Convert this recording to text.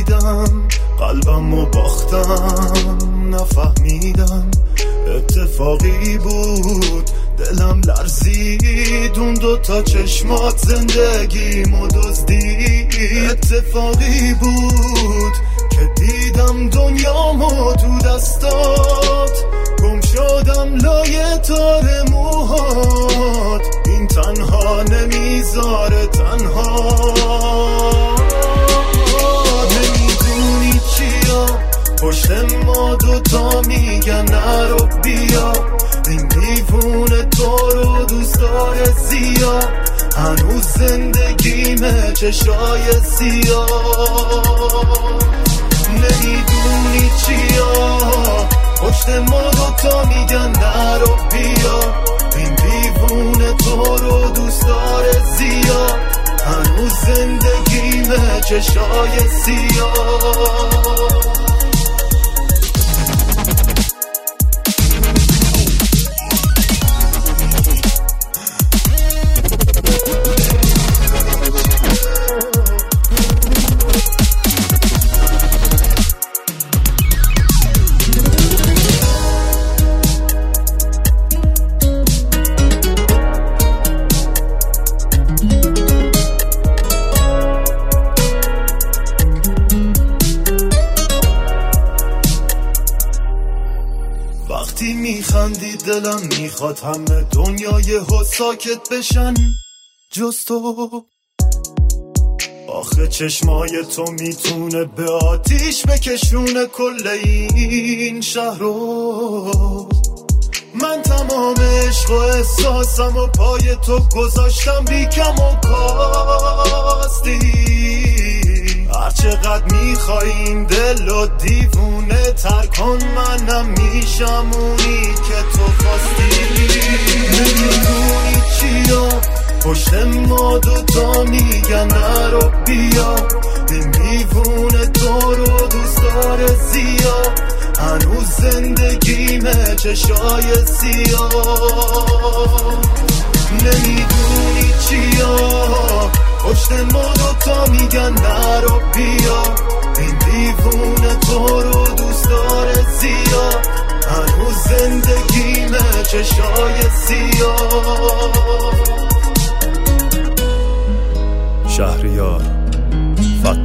دیدم قلبمو باختم نفهمیدم اتفاقی بود دلم لرزید اون دوتا چشمات زندگیمو دزدید اتفاقی بود که دیدم دنیامو تو دستات گم شدم لای تار موهات این تنها نمیذاره تنها نمیدونی چیا پشت ما دوتا میگن نرو بیا این دیوونه تو رو دوست داره زیاد هنوز زندگیمه چشای سیاه نمیدونی چیا پشت ما دوتا میگن نرو بیا این دیوونه تو رو دوست داره زیاد هنوز زندگیمه چشای سیاه وقتی میخندی دلم میخواد همه دنیای ها ساکت بشن جز تو آخه چشمای تو میتونه به آتیش بکشونه کل این شهر رو من تمام عشق و احساسم و پای تو گذاشتم بی کم و کاستی هرچقدر میخوای این دل و دیوونه تر کن منم میشم اونی که تو خواستی نمیدونی چیا پشت ما دوتا میگن نرو بیا این دیوونه تو رو دوست داره زیاد هنوز زندگیمه چشای سیاه نمیدونی چیا پشت ما دوتا میگن نرو بیا این دیوونه تو رو دوست داره زیاد هنوز زندگیمه چشای سیاه شهریار